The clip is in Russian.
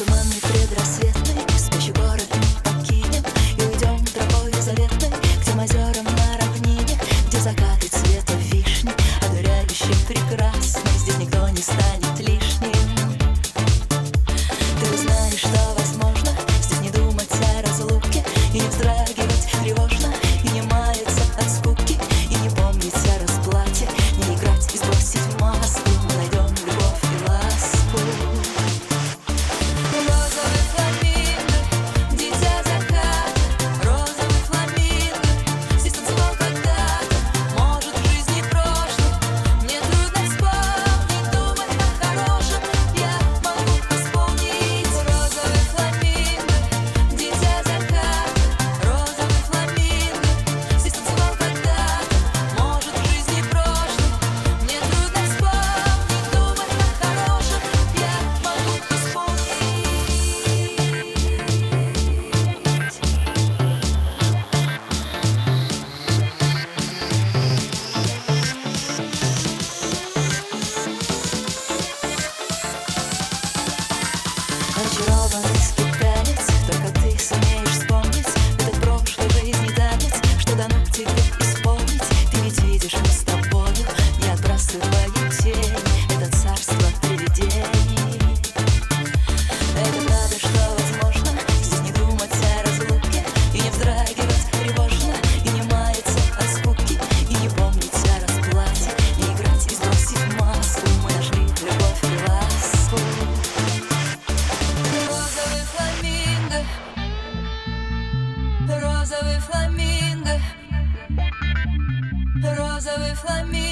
туманный предрассветный, спящий город мы покинем и уйдем тропою заветной к тем озерам на равнине, где закаты цвета вишни, одуряюще прекрасны. Здесь никто не станет лишним. Ты узнаешь, что возможно здесь не думать о разлуке и не вздрагивать тревожно, и не маяться от скуки, и не помнить о расплате, не играть и сбросить маску. Мы найдем любовь и ласку. Розовый фламинго, дитя заката. Розовый фламинго, здесь танцевал когда-то. Может, в жизни прошлой мне трудно вспомнить, думать о хорошем я могу исполнить. Розовый фламинго, дитя заката. Розовый фламинго, здесь танцевал когда-то. Может, в жизни прошлой мне трудно вспомнить, думать о хорошем я могу исполнить. Очарованный скиталец, только ты сумеешь вспомнить этот прошлый жизни танец, что дано тебе исполнить. Ты ведь видишь, мы с тобою не отбрасываю тень, это царство привидений. Это правда, что возможно здесь не думать о разлуке и не вздрагивать тревожно, и не маяться от скуки, и не помнить о расплате, не играть и сбросить маску. Мы нашли любовь и ласку. Розовый фламинго, розовый фламинго, розовый фламинго.